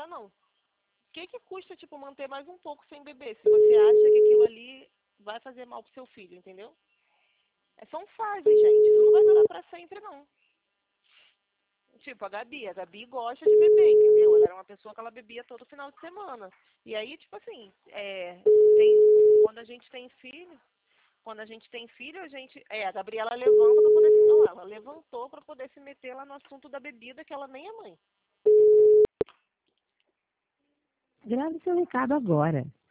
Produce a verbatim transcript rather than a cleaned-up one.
agora não. O que que custa, tipo, manter mais um pouco sem beber, se você acha que aquilo ali vai fazer mal pro seu filho, entendeu? É só um fase, gente. Isso não vai durar pra sempre, não. Tipo, a Gabi. A Gabi gosta de beber, entendeu? Ela era uma pessoa que ela bebia todo final de semana. E aí, tipo assim, é, tem, quando a gente tem filho, quando a gente tem filho, a gente. É, a Gabriela levanta pra poder se. Não, ela levantou pra poder se meter lá no assunto da bebida, que ela nem é mãe. Grave seu recado agora.